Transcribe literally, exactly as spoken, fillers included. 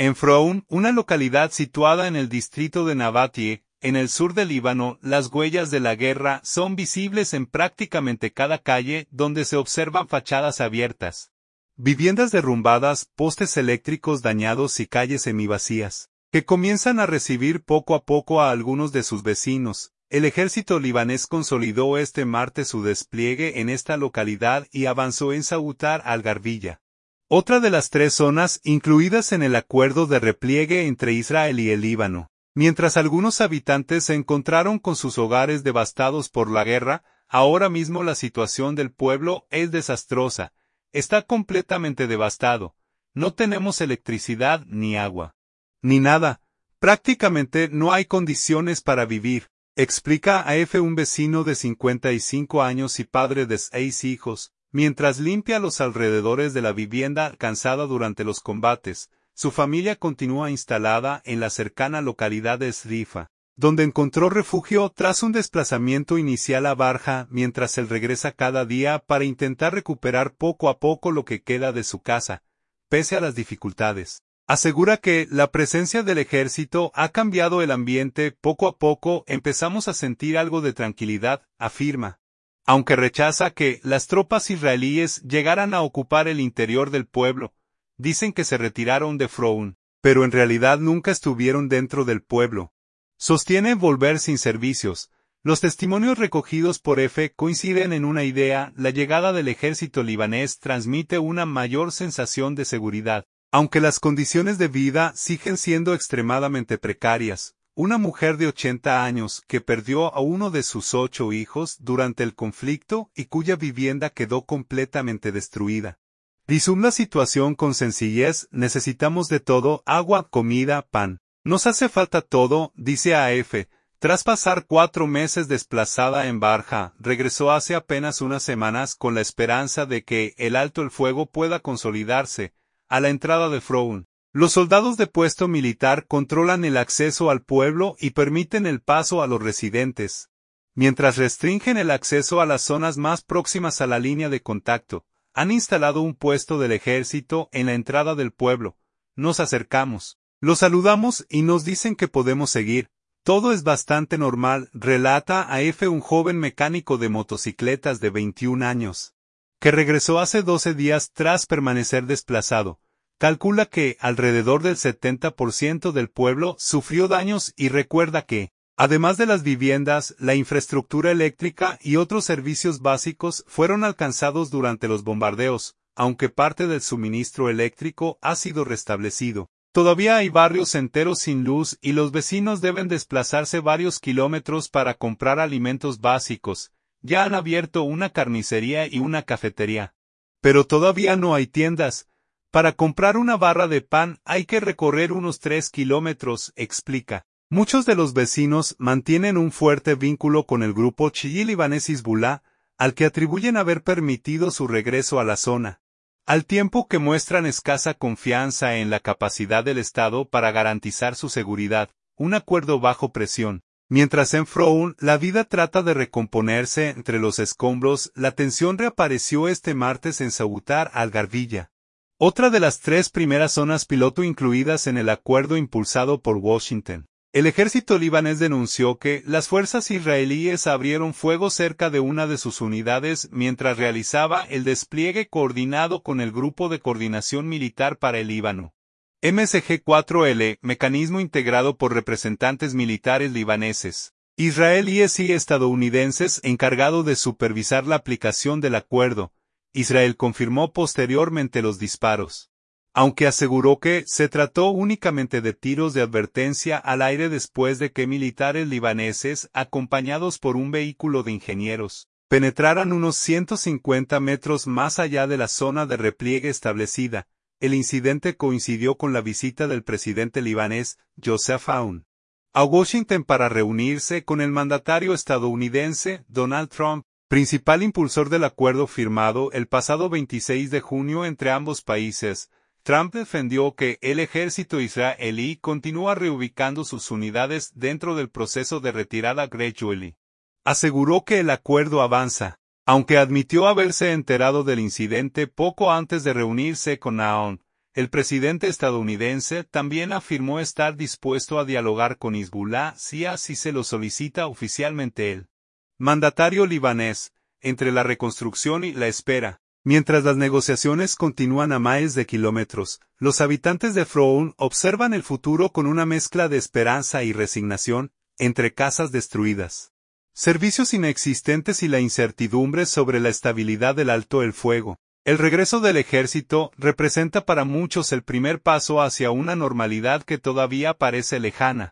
En Froun, una localidad situada en el distrito de Nabatie, en el sur del Líbano, las huellas de la guerra son visibles en prácticamente cada calle donde se observan fachadas abiertas, viviendas derrumbadas, postes eléctricos dañados y calles semivacías, que comienzan a recibir poco a poco a algunos de sus vecinos. El ejército libanés consolidó este martes su despliegue en esta localidad y avanzó en Sautar al-Garbilla, otra de las tres zonas incluidas en el acuerdo de repliegue entre Israel y el Líbano. Mientras algunos habitantes se encontraron con sus hogares devastados por la guerra, ahora mismo la situación del pueblo es desastrosa. Está completamente devastado. No tenemos electricidad ni agua. Ni nada. Prácticamente no hay condiciones para vivir, explica a F un vecino de cincuenta y cinco años y padre de seis hijos, mientras limpia los alrededores de la vivienda alcanzada durante los combates. Su familia continúa instalada en la cercana localidad de Srifa, donde encontró refugio tras un desplazamiento inicial a Barja, mientras él regresa cada día para intentar recuperar poco a poco lo que queda de su casa, pese a las dificultades. Asegura que la presencia del ejército ha cambiado el ambiente. Poco a poco empezamos a sentir algo de tranquilidad, afirma. Aunque rechaza que las tropas israelíes llegaran a ocupar el interior del pueblo. Dicen que se retiraron de Froun, pero en realidad nunca estuvieron dentro del pueblo. Sostiene volver sin servicios. Los testimonios recogidos por F coinciden en una idea: la llegada del ejército libanés transmite una mayor sensación de seguridad. Aunque las condiciones de vida siguen siendo extremadamente precarias. Una mujer de ochenta años que perdió a uno de sus ocho hijos durante el conflicto y cuya vivienda quedó completamente destruida. Resume la situación con sencillez: necesitamos de todo: agua, comida, pan. Nos hace falta todo, dice a F. Tras pasar cuatro meses desplazada en Barja, regresó hace apenas unas semanas con la esperanza de que el alto el fuego pueda consolidarse. A la entrada de Froun, los soldados de puesto militar controlan el acceso al pueblo y permiten el paso a los residentes, mientras restringen el acceso a las zonas más próximas a la línea de contacto. Han instalado un puesto del ejército en la entrada del pueblo. Nos acercamos, los saludamos y nos dicen que podemos seguir. Todo es bastante normal, relata a F un joven mecánico de motocicletas de veintiún años, que regresó hace doce días tras permanecer desplazado. Calcula que alrededor del setenta por ciento del pueblo sufrió daños y recuerda que, además de las viviendas, la infraestructura eléctrica y otros servicios básicos fueron alcanzados durante los bombardeos. Aunque parte del suministro eléctrico ha sido restablecido, todavía hay barrios enteros sin luz y los vecinos deben desplazarse varios kilómetros para comprar alimentos básicos. Ya han abierto una carnicería y una cafetería, pero todavía no hay tiendas. Para comprar una barra de pan hay que recorrer unos tres kilómetros, explica. Muchos de los vecinos mantienen un fuerte vínculo con el grupo chií libanés Hezbollah, al que atribuyen haber permitido su regreso a la zona, al tiempo que muestran escasa confianza en la capacidad del Estado para garantizar su seguridad. Un acuerdo bajo presión. Mientras en Froun la vida trata de recomponerse entre los escombros, la tensión reapareció este martes en Sautar al-Garbilla, otra de las tres primeras zonas piloto incluidas en el acuerdo impulsado por Washington. El ejército libanés denunció que las fuerzas israelíes abrieron fuego cerca de una de sus unidades mientras realizaba el despliegue coordinado con el Grupo de Coordinación Militar para el Líbano. M S G cuatro L, mecanismo integrado por representantes militares libaneses, israelíes y estadounidenses encargado de supervisar la aplicación del acuerdo. Israel confirmó posteriormente los disparos, aunque aseguró que se trató únicamente de tiros de advertencia al aire después de que militares libaneses, acompañados por un vehículo de ingenieros, penetraran unos ciento cincuenta metros más allá de la zona de repliegue establecida. El incidente coincidió con la visita del presidente libanés, Joseph Aoun, a Washington para reunirse con el mandatario estadounidense, Donald Trump, principal impulsor del acuerdo firmado el pasado veintiséis de junio entre ambos países. Trump defendió que el ejército israelí continúa reubicando sus unidades dentro del proceso de retirada gradual. Aseguró que el acuerdo avanza, aunque admitió haberse enterado del incidente poco antes de reunirse con Aoun. El presidente estadounidense también afirmó estar dispuesto a dialogar con Hezbollah si así se lo solicita oficialmente el mandatario libanés, entre la reconstrucción y la espera. Mientras las negociaciones continúan a miles de kilómetros, los habitantes de Froun observan el futuro con una mezcla de esperanza y resignación, entre casas destruidas, servicios inexistentes y la incertidumbre sobre la estabilidad del alto el fuego. El regreso del ejército representa para muchos el primer paso hacia una normalidad que todavía parece lejana.